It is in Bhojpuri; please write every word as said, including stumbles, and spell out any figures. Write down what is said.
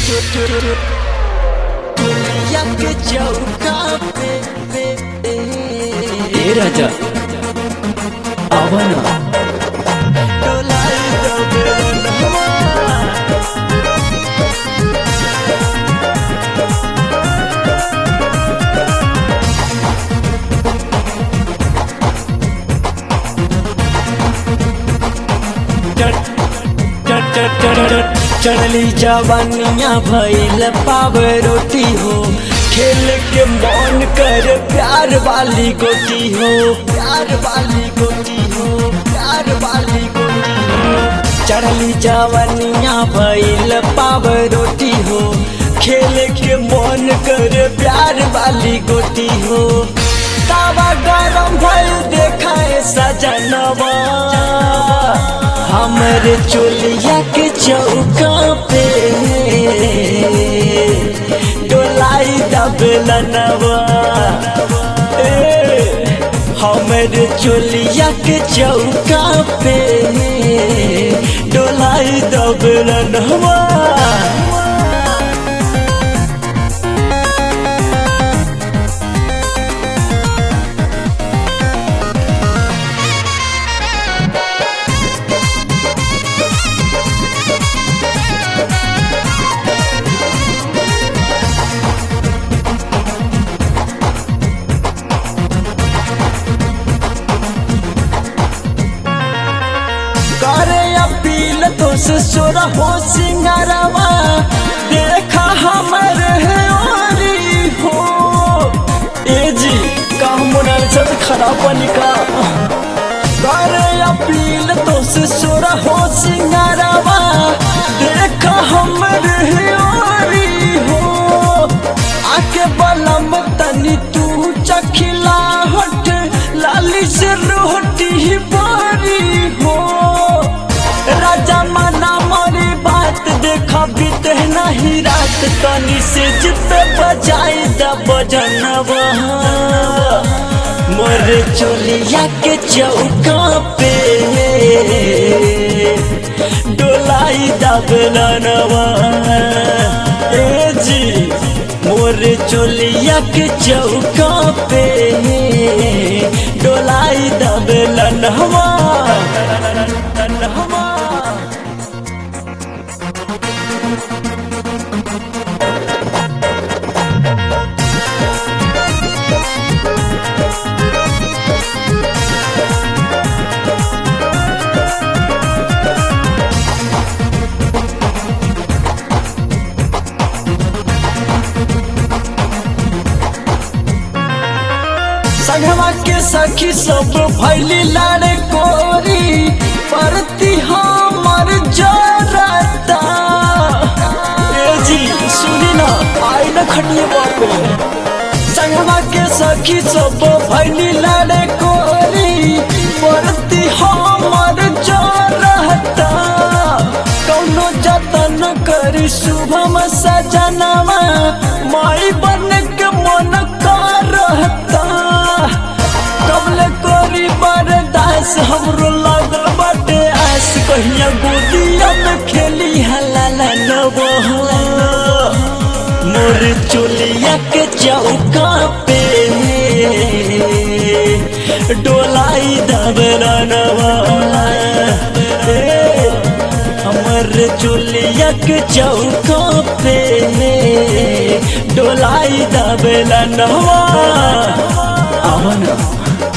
दुनिया के चौका पे ए राजा आवाना डोलाई दो बेलनवा चढ़ली जवानिया भइल पाव रोटी हो खेल के मन कर प्यार वाली गोटी हो प्यार वाली गोटी हो प्यार वाली गोटी हो चढ़ली जवानिया भइल पाव रोटी हो खेल के मन कर प्यार वाली गोटी हो तावा गरम भइल देखाए सजनवा हमरे चोलिया के चौका पे डोलाई दबलनवा हमरे चोलिया के चौका पे डोलाई दबलनवा करे अपील तो ससुर हो सिंगारवा देखा हमर ओरी हो ए जी का मोनाल सब खराब निका करे अपील तो ससुर हो सिंगारवा देखा हमर ओरी हो आके बलम तनी तू चखिला हट लाली से रोटी बारी हो राजा मना मोरी बात देखा बीते नहीं रात तनी से जिते बजाई द बजनवा मोर चोलिया के चौका पे डोलाई द बेलनवा ए जी मोर चोलिया के चौका पे डोलाई द बेलनवा संगवा के सखी सब भैली लाड़े कोरी परती हमर जरता ए जी सुनी ना आई न खटिए बापे संगवा के सखी सब भैली लाड़े कोरी परती हमर जरता कौनो जतन करी शुभम सजनवा माई बन के मन करता कबले कोरी बरदास हमरो लागल बाटे आस कहिया गोदिया में खेली हलाला नवा मोर चोलिया के चौका पे डोलाई दबलनवा हमर चोलिया के चौका पे डोलाई दबलनवा आवाना